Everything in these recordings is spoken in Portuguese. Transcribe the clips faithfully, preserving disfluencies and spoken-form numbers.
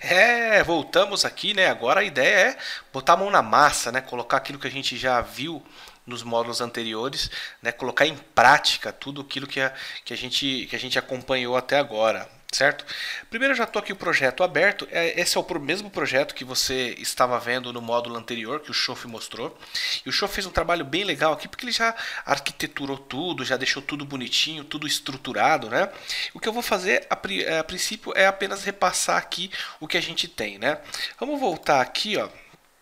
É, voltamos aqui, né? Agora a ideia é botar a mão na massa, né? Colocar aquilo que a gente já viu nos módulos anteriores, né? Colocar em prática tudo aquilo que a, que a gente, que a gente acompanhou até agora, certo? Primeiro eu já estou aqui o projeto aberto. É, esse é o mesmo projeto que você estava vendo no módulo anterior, que o Schoff mostrou. E o Schoff fez um trabalho bem legal aqui, porque ele já arquiteturou tudo, já deixou tudo bonitinho, tudo estruturado, né? O que eu vou fazer a, a princípio é apenas repassar aqui o que a gente tem, né? Vamos voltar aqui, ó.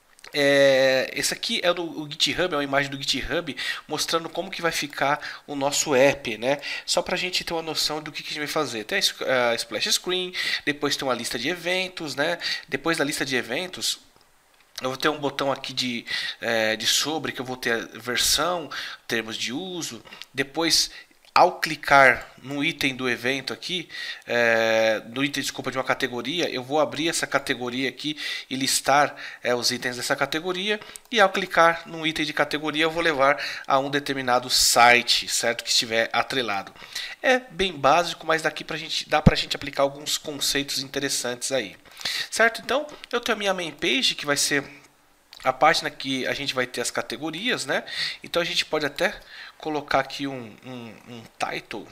É, esse aqui é do o GitHub, é uma imagem do GitHub mostrando como que vai ficar o nosso app, né? Só para a gente ter uma noção do que, que a gente vai fazer. Tem a, a splash screen, depois tem uma lista de eventos, né? Depois da lista de eventos, eu vou ter um botão aqui de, é, de sobre, que eu vou ter a versão, termos de uso. Depois, ao clicar no item do evento aqui, é, no item, desculpa, de uma categoria, eu vou abrir essa categoria aqui e listar é, os itens dessa categoria. E ao clicar no item de categoria, eu vou levar a um determinado site, certo? Que estiver atrelado. É bem básico, mas daqui pra gente, dá para a gente aplicar alguns conceitos interessantes aí. Certo? Então, eu tenho a minha main page, que vai ser a página que a gente vai ter as categorias, né? Então a gente pode até colocar aqui um, um, um title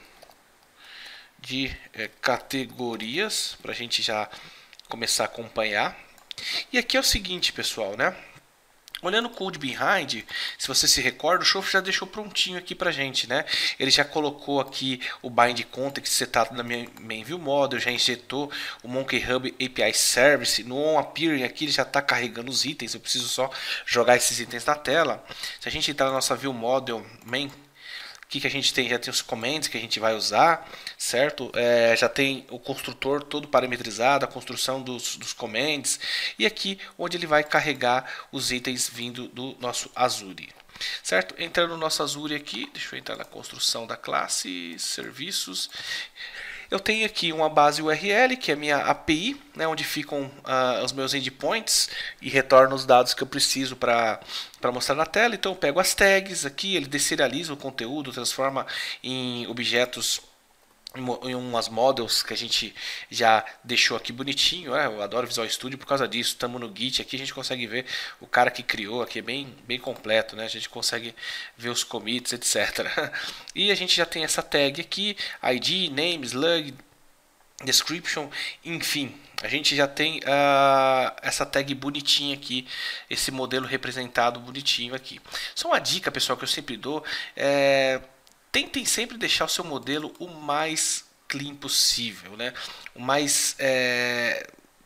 de é, categorias para a gente já começar a acompanhar. E aqui é o seguinte, pessoal, né? Olhando o Code Behind, se você se recorda, o Schoff já deixou prontinho aqui pra gente, né? Ele já colocou aqui o Bind Context setado na minha main view model, já injetou o Monkey Hub A P I Service. No onAppearing aqui ele já está carregando os itens, eu preciso só jogar esses itens na tela. Se a gente entrar na nossa view model main, que, que a gente tem? Já tem os commands que a gente vai usar, certo? É, já tem o construtor todo parametrizado, a construção dos, dos commands, e aqui onde ele vai carregar os itens vindo do nosso Azure. Certo? Entrando no nosso Azure aqui, deixa eu entrar na construção da classe, serviços. Eu tenho aqui uma base U R L, que é a minha A P I, né, onde ficam uh, os meus endpoints e retorna os dados que eu preciso para mostrar na tela. Então eu pego as tags aqui, ele deserializa o conteúdo, transforma em objetos, em umas models que a gente já deixou aqui bonitinho, né? Eu adoro Visual Studio por causa disso. Estamos no Git aqui, a gente consegue ver o cara que criou aqui, é bem, bem completo, né? A gente consegue ver os commits, etcétera. E a gente já tem essa tag aqui, I D, name, slug, description, enfim, a gente já tem uh, essa tag bonitinha aqui, esse modelo representado bonitinho aqui. Só uma dica, pessoal, que eu sempre dou, é, tentem sempre deixar o seu modelo o mais clean possível, né? O mais é,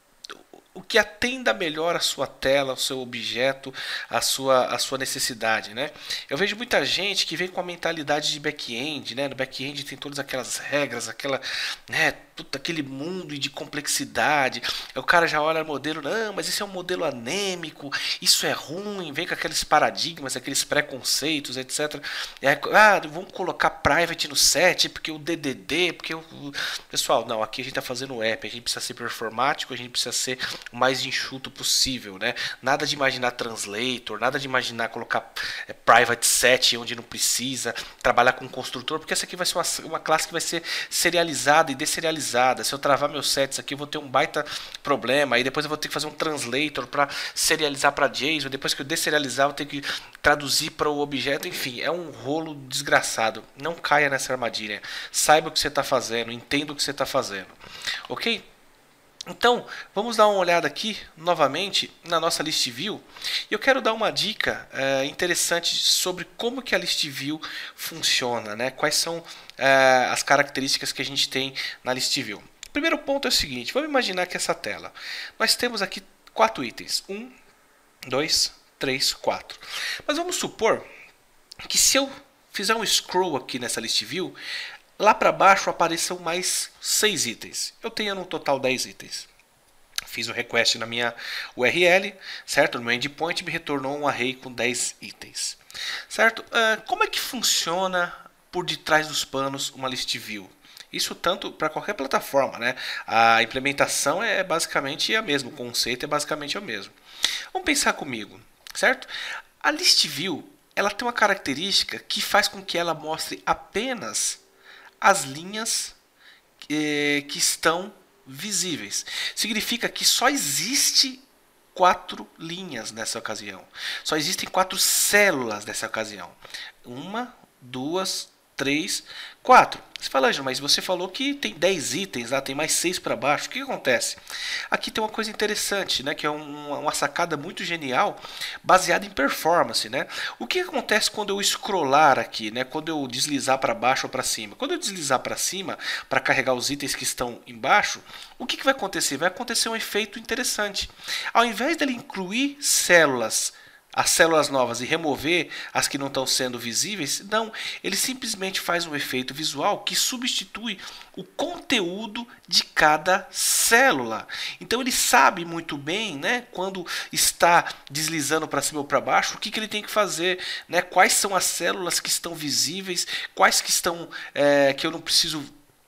o que atenda melhor a sua tela, o seu objeto, a sua, a sua necessidade, né? Eu vejo muita gente que vem com a mentalidade de back-end, né? No back-end tem todas aquelas regras, aquela, né? Puta, aquele mundo de complexidade. O cara já olha o modelo, não, mas esse é um modelo anêmico, isso é ruim, vem com aqueles paradigmas, aqueles preconceitos, etcétera. E aí, ah, vamos colocar private no set, porque o D D D, porque o... Pessoal, não, aqui a gente está fazendo app, a gente precisa ser performático, a gente precisa ser o mais enxuto possível, né? Nada de imaginar translator, nada de imaginar colocar é, private set onde não precisa, trabalhar com construtor, porque essa aqui vai ser uma, uma classe que vai ser serializada e deserializada. Se eu travar meus sets aqui, eu vou ter um baita problema. Aí depois eu vou ter que fazer um translator para serializar para JSON. Depois que eu deserializar, eu vou ter que traduzir para o objeto. Enfim, é um rolo desgraçado. Não caia nessa armadilha. Saiba o que você está fazendo, entenda o que você está fazendo. Ok? Então, vamos dar uma olhada aqui novamente na nossa list view. E eu quero dar uma dica é, interessante sobre como que a list view funciona, né? Quais são é, as características que a gente tem na list view. O primeiro ponto é o seguinte, vamos imaginar que essa tela, nós temos aqui quatro itens, um, dois, três, quatro. Mas vamos supor que se eu fizer um scroll aqui nessa list view, lá para baixo apareçam mais seis itens. Eu tenho no total dez itens. Fiz um request na minha U R L, certo? No meu endpoint me retornou um array com dez itens. Certo? Uh, como é que funciona por detrás dos panos uma list view? Isso tanto para qualquer plataforma, né? A implementação é basicamente a mesma, o conceito é basicamente o mesmo. Vamos pensar comigo, certo? A list view, ela tem uma característica que faz com que ela mostre apenas as linhas eh, que estão visíveis. Significa que só existe quatro linhas nessa ocasião. Só existem quatro células nessa ocasião. Uma, duas, três, quatro. Você fala, Ângelo, mas você falou que tem dez itens, lá tem mais seis para baixo. O que acontece? Aqui tem uma coisa interessante, né, que é um, uma sacada muito genial, baseada em performance, né? O que acontece quando eu scrollar aqui, né, quando eu deslizar para baixo ou para cima? Quando eu deslizar para cima para carregar os itens que estão embaixo, o que, que vai acontecer? Vai acontecer um efeito interessante. Ao invés dele incluir células, as células novas, e remover as que não estão sendo visíveis, não, ele simplesmente faz um efeito visual que substitui o conteúdo de cada célula. Então ele sabe muito bem, né, quando está deslizando para cima ou para baixo, o que, que ele tem que fazer, né, quais são as células que estão visíveis, quais que estão é, que eu não preciso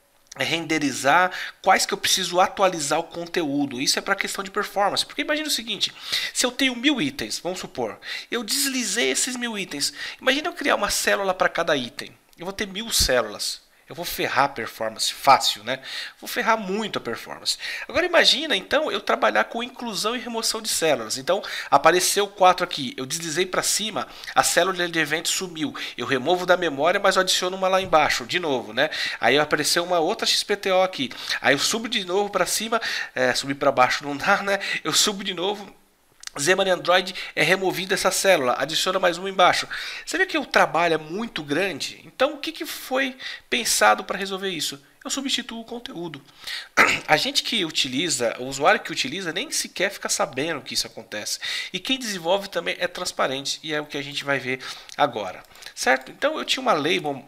renderizar, quais que eu preciso atualizar o conteúdo. Isso é para questão de performance, porque imagina o seguinte, se eu tenho mil itens, vamos supor, eu deslizei esses mil itens, imagina eu criar uma célula para cada item, eu vou ter mil células, eu vou ferrar a performance, fácil, né? Vou ferrar muito a performance. Agora imagina, então, eu trabalhar com inclusão e remoção de células. Então, apareceu quatro aqui, eu deslizei para cima, a célula de evento sumiu. Eu removo da memória, mas eu adiciono uma lá embaixo, de novo, né? Aí apareceu uma outra X P T O aqui. Aí eu subo de novo para cima, é, subir para baixo não dá, né? Eu subo de novo, Xamarin Android é removida essa célula, adiciona mais uma embaixo. Você vê que o trabalho é muito grande? Então o que, que foi pensado para resolver isso? Eu substituo o conteúdo. A gente que utiliza, o usuário que utiliza nem sequer fica sabendo que isso acontece. E quem desenvolve também é transparente, e é o que a gente vai ver agora. Certo? Então eu tinha uma label.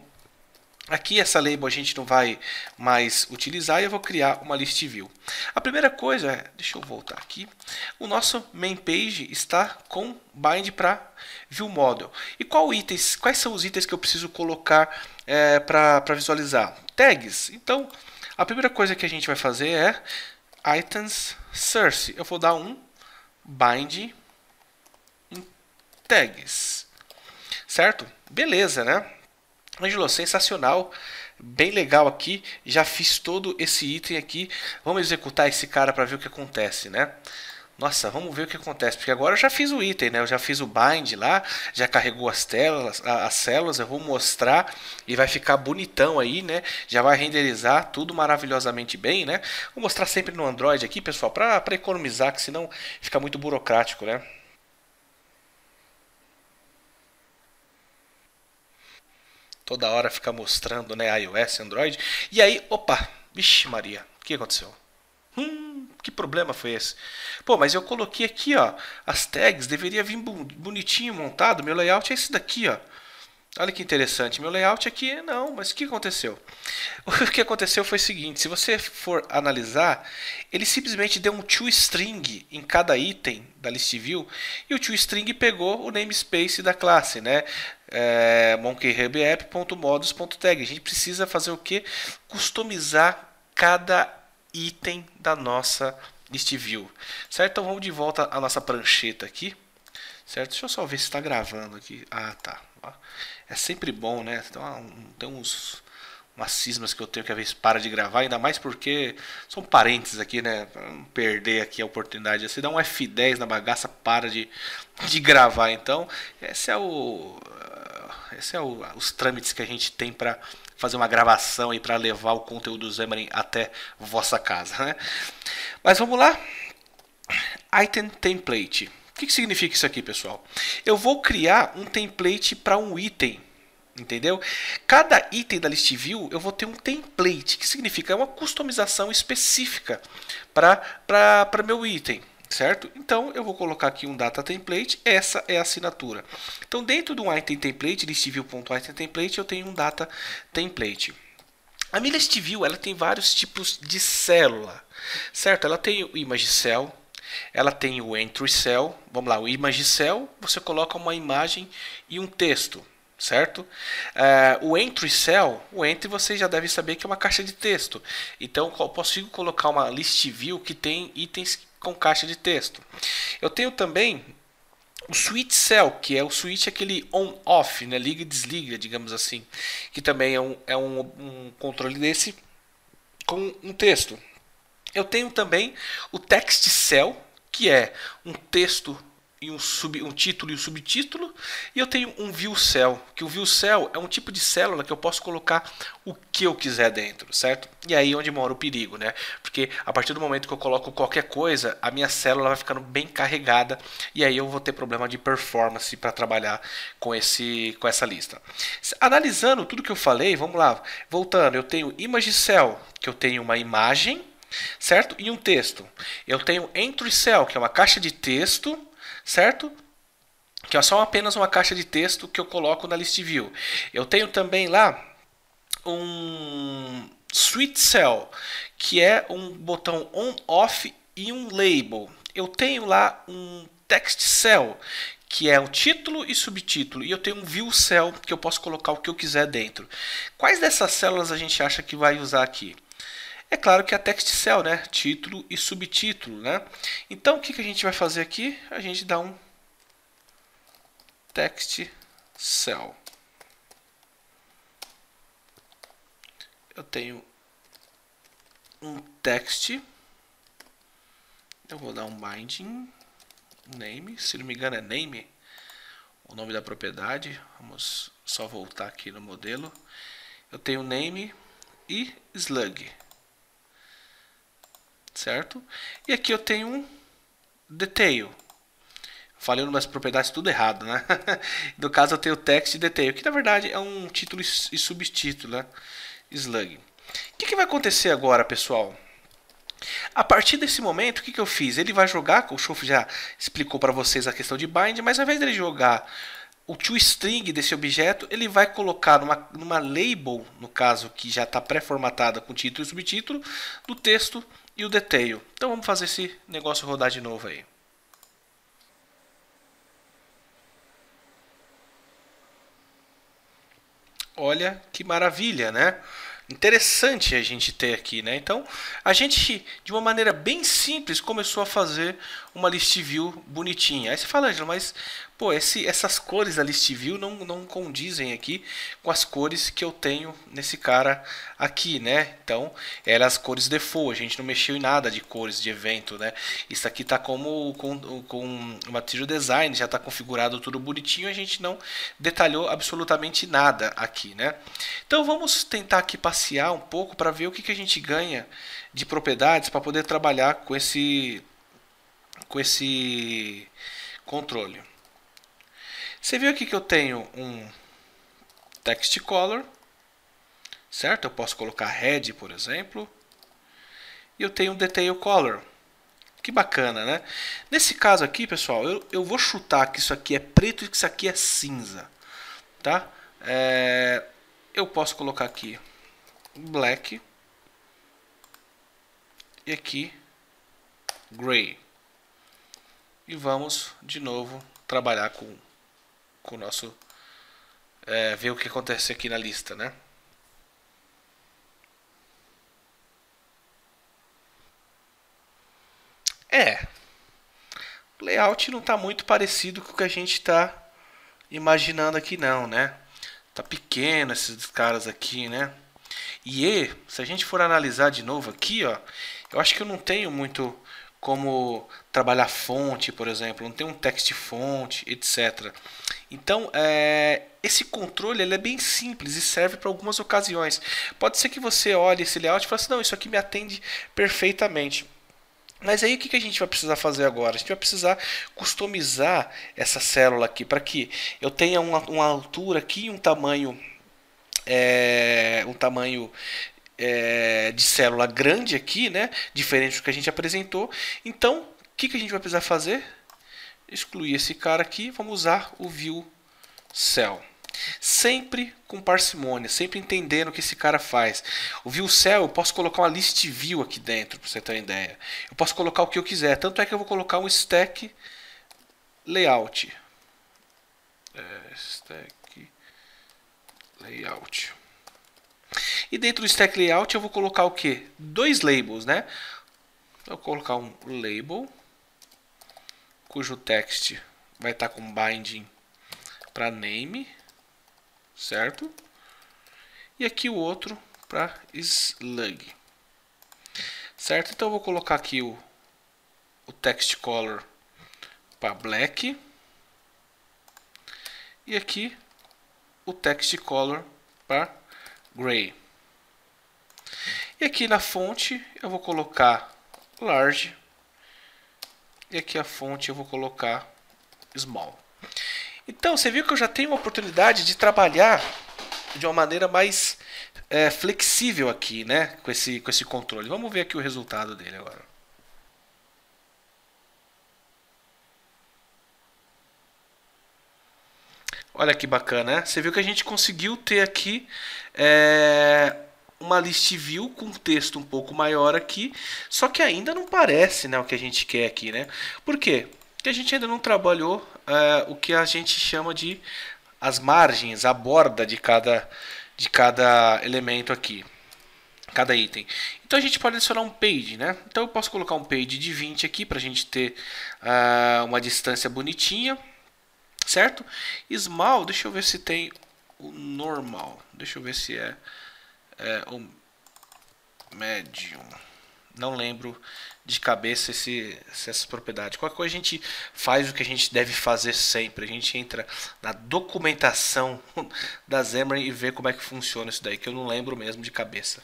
Aqui essa label a gente não vai mais utilizar e eu vou criar uma list view. A primeira coisa é, deixa eu voltar aqui, o nosso main page está com bind para view model. E qual itens, quais são os itens que eu preciso colocar é, para visualizar? Tags. Então, a primeira coisa que a gente vai fazer é items source. Eu vou dar um bind em tags. Certo? Beleza, né? Ângelo, sensacional, bem legal aqui, já fiz todo esse item aqui, vamos executar esse cara para ver o que acontece, né? Nossa, vamos ver o que acontece, porque agora eu já fiz o item, né? Eu já fiz o bind lá, já carregou as telas, as células, eu vou mostrar e vai ficar bonitão aí, né? Já vai renderizar tudo maravilhosamente bem, né? Vou mostrar sempre no Android aqui, pessoal, para economizar, que senão fica muito burocrático, né? Toda hora fica mostrando, né, iOS, Android. E aí, opa, vixe Maria, o que aconteceu? Hum, que problema foi esse? Pô, mas eu coloquei aqui, ó, as tags, deveria vir bonitinho montado, meu layout é esse daqui, ó. Olha que interessante, meu layout aqui, não, mas o que aconteceu? O que aconteceu foi o seguinte, se você for analisar, ele simplesmente deu um toString em cada item da list view, e o toString pegou o namespace da classe, né? É, monkeyhubapp.modus.tag. A gente precisa fazer o que? Customizar cada item da nossa list view, certo? Então vamos de volta à nossa prancheta aqui, certo? Deixa eu só ver se está gravando aqui. Ah, tá. É sempre bom, né? Então, tem uns umas cismas que eu tenho que às vezes para de gravar, ainda mais porque são parentes aqui, né? Para não perder aqui a oportunidade. Você dá um F dez na bagaça, para de, de gravar. Então, esse é o esse é o, os trâmites que a gente tem para fazer uma gravação e para levar o conteúdo do Xamarin até vossa casa, né? Mas vamos lá. Item template. O que, que significa isso aqui, pessoal? Eu vou criar um template para um item, entendeu? Cada item da list view eu vou ter um template, que significa uma customização específica para meu item, certo? Então eu vou colocar aqui um data template, essa é a assinatura. Então dentro do item template, listview.itemtemplate, eu tenho um data template. A minha list view ela tem vários tipos de célula, certo? Ela tem o image cell, ela tem o entry cell, vamos lá, o image cell, você coloca uma imagem e um texto, certo? Uh, o entry cell, o entry você já deve saber que é uma caixa de texto. Então eu consigo colocar uma list view que tem itens com caixa de texto. Eu tenho também o switch cell, que é o switch aquele on-off, né? Liga e desliga, digamos assim, que também é um, é um, um controle desse com um texto. Eu tenho também o text cell, que é um texto e um, sub, um título e um subtítulo, e eu tenho um view cell, que o view cell é um tipo de célula que eu posso colocar o que eu quiser dentro, certo? E aí é onde mora o perigo, né? Porque a partir do momento que eu coloco qualquer coisa, a minha célula vai ficando bem carregada e aí eu vou ter problema de performance para trabalhar com, esse, com essa lista. Analisando tudo que eu falei, vamos lá, voltando, eu tenho image cell, que eu tenho uma imagem, certo? E um texto. Eu tenho entry cell, que é uma caixa de texto, certo? Que é só apenas uma caixa de texto que eu coloco na list view. Eu tenho também lá um switch cell, que é um botão on off e um label. Eu tenho lá um text cell, que é o título e subtítulo, e eu tenho um view cell que eu posso colocar o que eu quiser dentro. Quais dessas células a gente acha que vai usar aqui? É claro que é a text cell, né? Título e subtítulo, né? Então o que, que a gente vai fazer aqui? A gente dá um text cell. Eu tenho um text. Eu vou dar um binding name, se não me engano é name, o nome da propriedade. Vamos só voltar aqui no modelo. Eu tenho name e slug. Certo? E aqui eu tenho um detail. Falei umas propriedades tudo errado, né? No caso eu tenho text e detail, que na verdade é um título e subtítulo, né? Slug. O que, que vai acontecer agora, pessoal? A partir desse momento, o que, que eu fiz? Ele vai jogar, o Schof já explicou para vocês a questão de bind, mas ao invés dele jogar o toString desse objeto, ele vai colocar numa, numa label, no caso que já está pré-formatada com título e subtítulo, do texto e o detail. Então vamos fazer esse negócio rodar de novo aí. Olha que maravilha, né? Interessante a gente ter aqui, né? Então, a gente, de uma maneira bem simples, começou a fazer uma list view bonitinha. Aí você fala, Angela, mas pô, esse, essas cores da list view não, não condizem aqui com as cores que eu tenho nesse cara aqui, né? Então, eram as cores default, a gente não mexeu em nada de cores de evento, né? Isso aqui tá como com, com o Material Design, já está configurado tudo bonitinho, a gente não detalhou absolutamente nada aqui, né? Então, vamos tentar aqui passear um pouco para ver o que, que a gente ganha de propriedades para poder trabalhar com esse com esse controle. Você viu aqui que eu tenho um text color, certo? Eu posso colocar red, por exemplo, e eu tenho um detail color. Que bacana, né? Nesse caso aqui, pessoal, eu, eu vou chutar que isso aqui é preto e que isso aqui é cinza, tá? É, eu posso colocar aqui black e aqui gray. E vamos de novo trabalhar com, com o nosso é, ver o que acontece aqui na lista, né? É, o layout não está muito parecido com o que a gente está imaginando aqui não, né? Tá pequeno esses caras aqui, né? E se a gente for analisar de novo aqui, ó, eu acho que eu não tenho muito como trabalhar fonte, por exemplo, não tem um text fonte, etcétera. Então, é, esse controle ele é bem simples e serve para algumas ocasiões. Pode ser que você olhe esse layout e fale assim, não, isso aqui me atende perfeitamente. Mas aí o que a gente vai precisar fazer agora? A gente vai precisar customizar essa célula aqui para que eu tenha uma, uma altura aqui e um tamanho, é, um tamanho é, de célula grande aqui, né? Diferente do que a gente apresentou. Então, o que, que a gente vai precisar fazer? Excluir esse cara aqui, vamos usar o view cell. Sempre com parcimônia, sempre entendendo o que esse cara faz. O view cell, eu posso colocar uma list view aqui dentro, para você ter uma ideia. Eu posso colocar o que eu quiser, tanto é que eu vou colocar um stack layout. É, stack layout. E dentro do stack layout eu vou colocar o que? Dois labels, né? Eu vou colocar um label, cujo text vai estar com binding para name, certo? E aqui o outro para slug. certo? Então eu vou colocar aqui o, o text color para black e aqui o text color para gray. E aqui na fonte eu vou colocar large e aqui a fonte eu vou colocar small. Então você viu que eu já tenho uma oportunidade de trabalhar de uma maneira mais é, flexível aqui, né? Com esse, com esse controle. Vamos ver aqui o resultado dele agora. Olha que bacana, né? Você viu que a gente conseguiu ter aqui é, uma list view com texto um pouco maior aqui, só que ainda não parece, né, o que a gente quer aqui, né? Por quê? Porque a gente ainda não trabalhou é, o que a gente chama de as margens, a borda de cada, de cada elemento aqui, cada item. Então a gente pode adicionar um page, né? Então eu posso colocar um page de vinte aqui para a gente ter uh, uma distância bonitinha, certo? Small, deixa eu ver se tem o normal, deixa eu ver se é, é o medium. Não lembro de cabeça esse, essas propriedades. Qualquer coisa a gente faz o que a gente deve fazer sempre. A gente entra na documentação da Xamarin e vê como é que funciona isso daí, que eu não lembro mesmo de cabeça.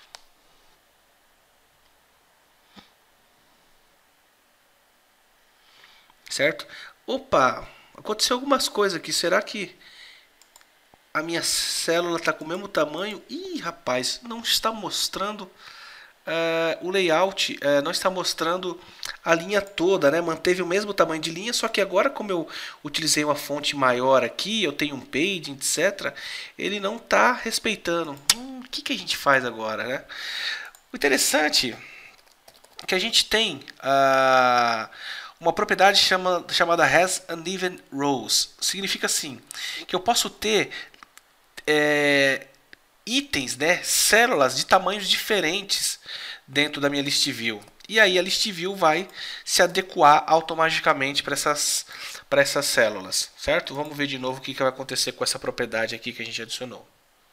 Certo? Opa, aconteceu algumas coisas aqui. Será que a minha célula está com o mesmo tamanho? Ih, rapaz, não está mostrando... Uh, o layout uh, não está mostrando a linha toda, né? Manteve o mesmo tamanho de linha, só que agora, como eu utilizei uma fonte maior aqui, eu tenho um page, etcétera, ele não está respeitando. Hum, o que, que a gente faz agora, né? O interessante é que a gente tem uh, uma propriedade chama, chamada has uneven rows. Significa assim, que eu posso ter é, itens, né, células de tamanhos diferentes dentro da minha list view. E aí a list view vai se adequar automaticamente para essas, para essas células, certo? Vamos ver de novo o que, que vai acontecer com essa propriedade aqui que a gente adicionou.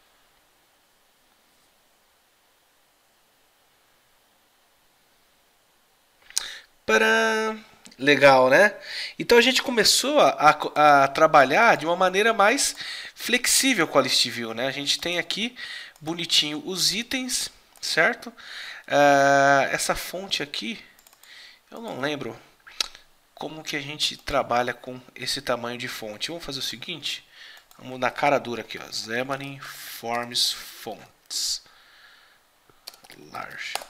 Tcharam! Legal, né? Então a gente começou a, a, a trabalhar de uma maneira mais flexível com a list view, né? A gente tem aqui bonitinho os itens, certo? Uh, essa fonte aqui, eu não lembro como que a gente trabalha com esse tamanho de fonte. Vamos fazer o seguinte, vamos na cara dura aqui, ó, Xamarin Forms Fonts Large.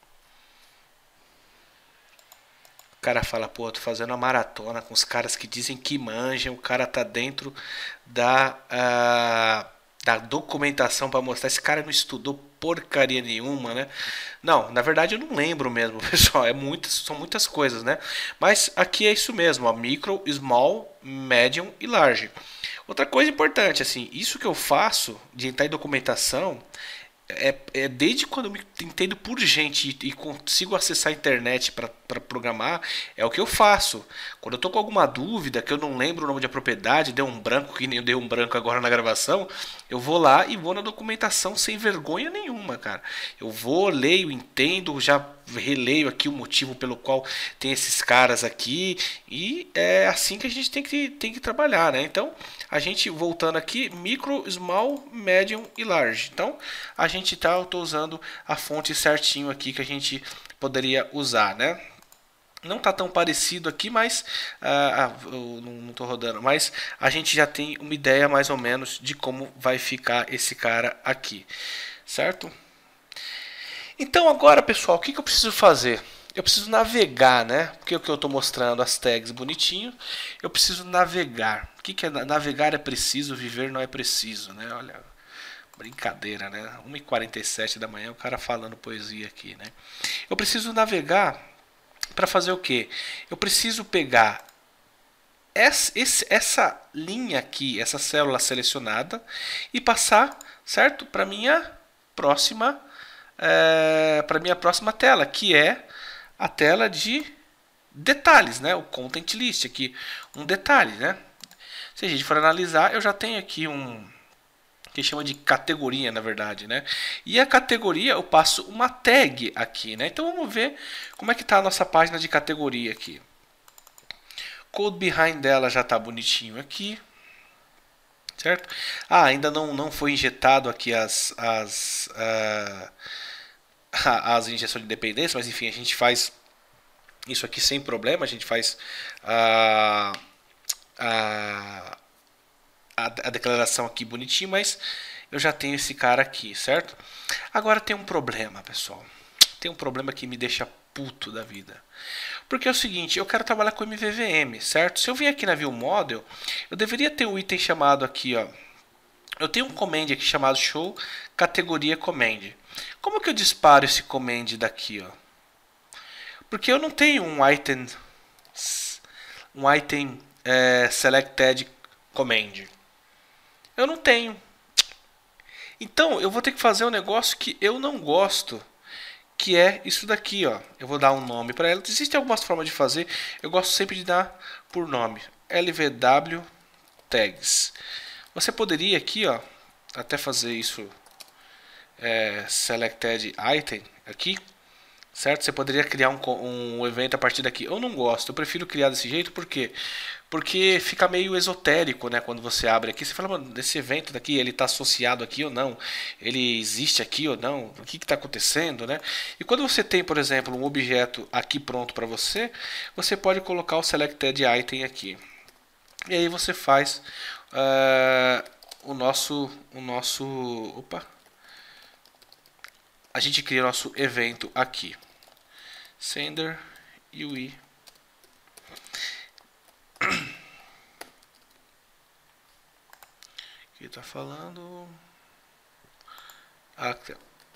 O cara fala, pô, tô fazendo uma maratona com os caras que dizem que manjam, o cara tá dentro da, uh, da documentação para mostrar, esse cara não estudou porcaria nenhuma, né? Não, na verdade eu não lembro mesmo, pessoal, é muitas, são muitas coisas, né? Mas aqui é isso mesmo, ó, micro, small, medium e large. Outra coisa importante, assim, isso que eu faço de entrar em documentação É, é desde quando eu me entendo por gente e, e consigo acessar a internet para programar, é o que eu faço. Quando eu tô com alguma dúvida, que eu não lembro o nome de propriedade, deu um branco, que nem eu dei um branco agora na gravação, eu vou lá e vou na documentação sem vergonha nenhuma, cara. Eu vou, leio, entendo, já releio aqui o motivo pelo qual tem esses caras aqui, e é assim que a gente tem que, tem que trabalhar, né? Então, a gente voltando aqui, micro, small, medium e large. Então, a gente tá, eu tô usando a fonte certinho aqui que a gente poderia usar, né? Não tá tão parecido aqui, mas ah, eu não tô rodando, mas a gente já tem uma ideia mais ou menos de como vai ficar esse cara aqui, certo? Então agora, pessoal, o que, que eu preciso fazer? Eu preciso navegar, né? Porque o que eu estou mostrando as tags bonitinho, eu preciso navegar. O que, que é navegar? É preciso, viver não é preciso, né? Olha, brincadeira, né? uma e quarenta e sete da manhã, o cara falando poesia aqui, né? Eu preciso navegar para fazer o quê? Eu preciso pegar essa, esse, essa linha aqui, essa célula selecionada e passar, certo? Para minha próxima, é, para minha próxima tela, que é a tela de detalhes, né? O content list aqui, um detalhe, né? Se a gente for analisar, eu já tenho aqui um que chama de categoria, na verdade, né? E a categoria eu passo uma tag aqui, né? Então vamos ver como é que tá a nossa página de categoria aqui. Code behind dela já tá bonitinho aqui, certo? Ah, ainda não, não foi injetado aqui as as uh, as injeções de dependência, mas enfim, a gente faz isso aqui sem problema, a gente faz a a, a, a declaração aqui bonitinho, mas eu já tenho esse cara aqui, certo? Agora tem um problema, pessoal. Tem um problema que me deixa puto da vida. Porque é o seguinte, eu quero trabalhar com M V V M, certo? Se eu vim aqui na View Model, eu deveria ter um item chamado aqui, ó. Eu tenho um command aqui chamado show categoria command. Como que eu disparo esse command daqui, ó? Porque eu não tenho um item um item é, selected command. Eu não tenho. Então eu vou ter que fazer um negócio que eu não gosto, que é isso daqui, ó. Eu vou dar um nome para ela. Existem algumas formas de fazer. Eu gosto sempre de dar por nome. L V W tags. Você poderia aqui, ó, até fazer isso é, selected item aqui, certo? Você poderia criar um, um evento a partir daqui. Eu não gosto. Eu prefiro criar desse jeito, por quê? Porque fica meio esotérico, né? Quando você abre aqui, você fala, mano, desse evento daqui, ele está associado aqui ou não? Ele existe aqui ou não? O que está acontecendo, né? E quando você tem, por exemplo, um objeto aqui pronto para você, você pode colocar o selected item aqui. E aí você faz uh, o nosso, o nosso, opa, a gente cria nosso evento aqui. Sender U I. Aqui tá falando. Ah,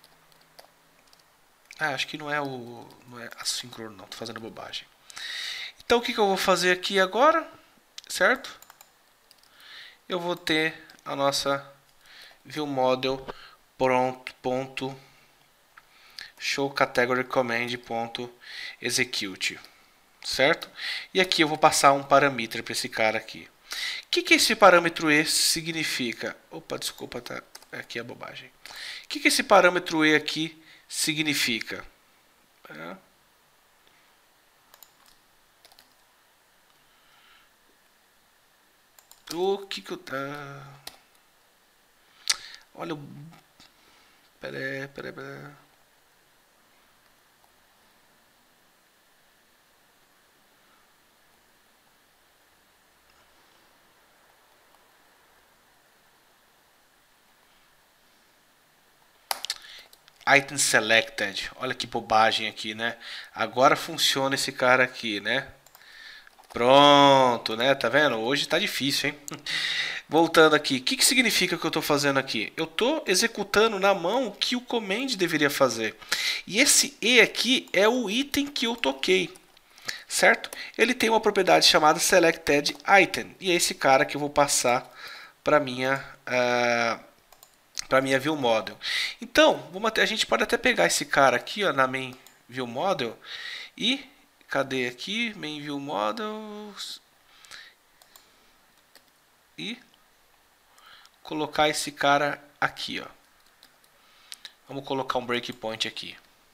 ah, acho que não é o não é assíncrono, não. Tô fazendo bobagem. Então o que, que eu vou fazer aqui agora, certo? Eu vou ter a nossa view model pronto ponto show category command ponto execute, certo? E aqui eu vou passar um parâmetro para esse cara aqui. O que, que esse parâmetro E significa? Opa, desculpa, tá aqui a bobagem. O que, que esse parâmetro E aqui significa? É. O que que eu tá? Olha, peraí, peraí, peraí. Item selected. Olha que bobagem aqui, né? Agora funciona esse cara aqui, né? Pronto, né? Tá vendo? Hoje tá difícil, hein? Voltando aqui. O que, que significa o que eu estou fazendo aqui? Eu estou executando na mão o que o command deveria fazer. E esse E aqui é o item que eu toquei. Certo? Ele tem uma propriedade chamada selected item. E é esse cara que eu vou passar para minha... Uh, para minha view model. Então, vamos até, a gente pode até pegar esse cara aqui, ó, na main view model e cadê aqui main view models e colocar esse cara aqui, ó. Vamos colocar um breakpoint aqui.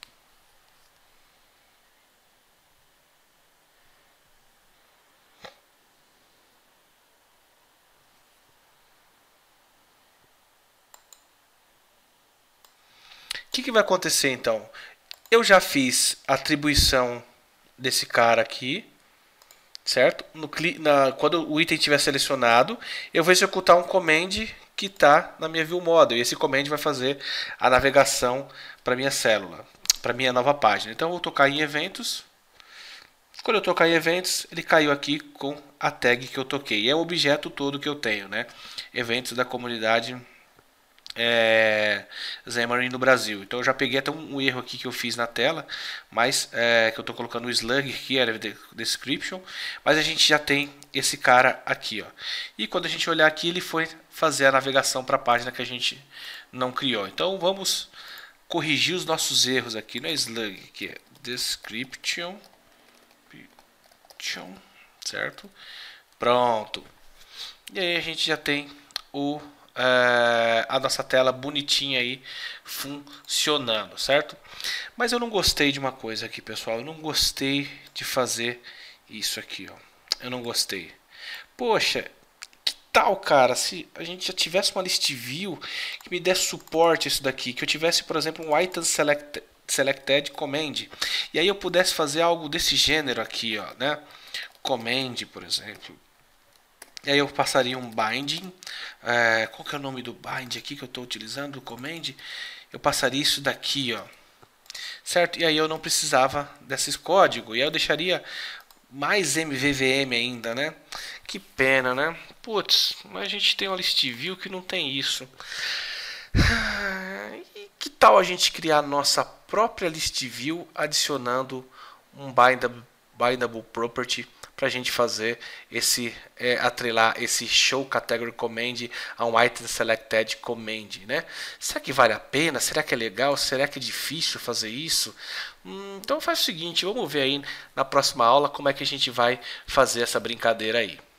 O que, que vai acontecer então? Eu já fiz a atribuição desse cara aqui, certo? No, na, quando o item estiver selecionado, eu vou executar um command que está na minha view model. E esse command vai fazer a navegação para minha célula, para minha nova página. Então eu vou tocar em eventos. Quando eu tocar em eventos, ele caiu aqui com a tag que eu toquei. E é o objeto todo que eu tenho, né? Eventos da comunidade É, Xamarin no Brasil. Então eu já peguei até um, um erro aqui que eu fiz na tela, mas é, que eu estou colocando o slug aqui, era description, mas a gente já tem esse cara aqui, ó. E quando a gente olhar aqui, ele foi fazer a navegação para a página que a gente não criou. Então vamos corrigir os nossos erros aqui no slug, que é description, certo? Pronto. E aí a gente já tem o é, a nossa tela bonitinha aí funcionando, certo? Mas eu não gostei de uma coisa aqui, pessoal. Eu não gostei de fazer isso aqui, ó. Eu não gostei. Poxa, que tal, cara, se a gente já tivesse uma list view que me desse suporte a isso daqui, que eu tivesse, por exemplo, um item select, selected command, e aí eu pudesse fazer algo desse gênero aqui, ó, né? Command, por exemplo. E aí eu passaria um binding. É, qual que é o nome do bind aqui que eu estou utilizando? O command. Eu passaria isso daqui, ó. Certo? E aí eu não precisava desses códigos. E aí eu deixaria mais M V V M ainda, né? Que pena, né? Putz, mas a gente tem uma list view que não tem isso. E que tal a gente criar nossa própria list view adicionando um bindable, bindable property para a gente fazer esse é, atrelar esse show category command a um item selected command, né? Será que vale a pena? Será que é legal? Será que é difícil fazer isso? Hum, então faz o seguinte, vamos ver aí na próxima aula como é que a gente vai fazer essa brincadeira aí.